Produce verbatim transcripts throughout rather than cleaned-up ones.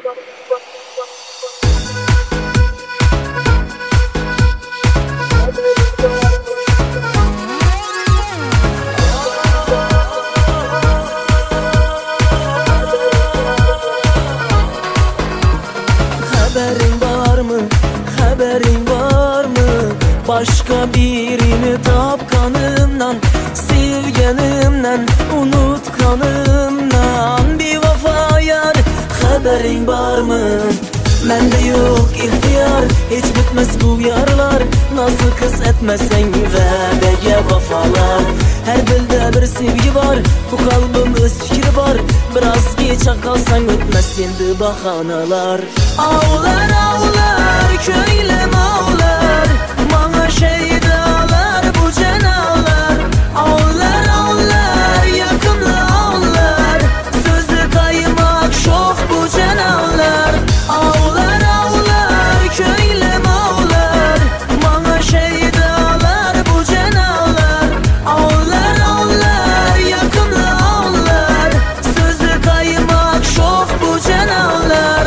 Haberin var mı, haberin var mı? Başka birini tapkanımdan, sevgenimden, unutkanımdan. Bir vefa yar, haberin var mı? Mende yok ihtiyar, hiç bitmez bu yarlar. Nasıl kız etmesen vədəyə vafalar. Her dilde bir sevgi var, bu kalbim öz fikri var. Biraz geç kalsan ötmez şimdi bahanalar. Ağlar ağlar, köylem ağlar, bana şeydalar bu cenalar. Ağlar ağlar, yakınlı ağlar, sözü kaymak şok bu cenalar. Ağlar ağlar, köylem ağlar, bana şeydalar bu cenalar. Ağlar ağlar, yakınlı ağlar, sözü kaymak şok bu cenalar.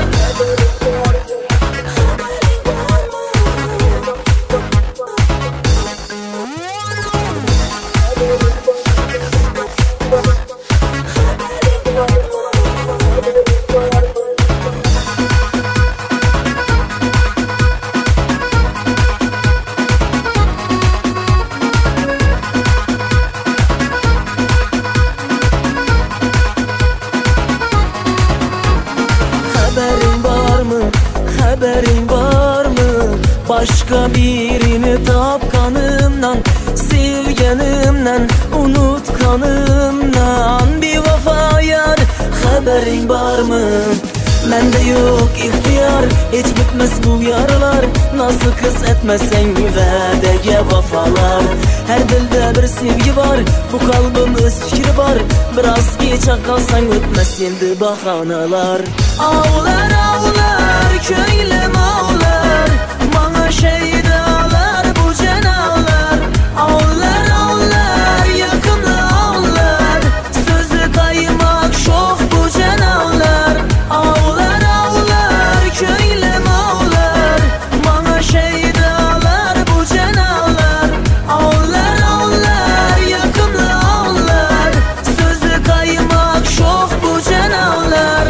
Haberin var mı, haberin var mı? Başka birini tapkanımdan, sevgenimden, unutkanımdan. Bir vefa yar, haberin var mı? Mende yok ihtiyar, hiç bitmez bu yarlar. Nasıl kız etmesen vədəyə vafalar. Her dilde bir sevgi var, bu kalbim öz fikri var. Biraz geç kalsan ötmez şimdi bahanalar. Ağlar ağlar, köylem ağlar, bana şeydalar bu cenalar. Ağlar ağlar, yakınlı ağlar, sözü kaymak şok bu cenalar. Ağlar ağlar, köylem ağlar, bana şeydalar bu cenalar. Ağlar ağlar, yakınlı ağlar, sözü kaymak şok bu cenalar.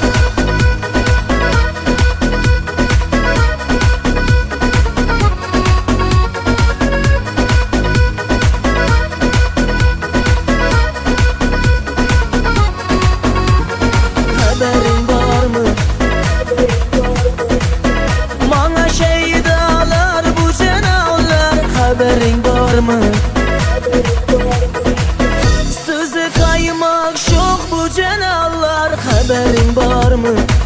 Haberin var mı? Bana şeydalar bu cenalar. Haberin var mı? Sözü kaymak şok bu cenalar. Haberin var mı?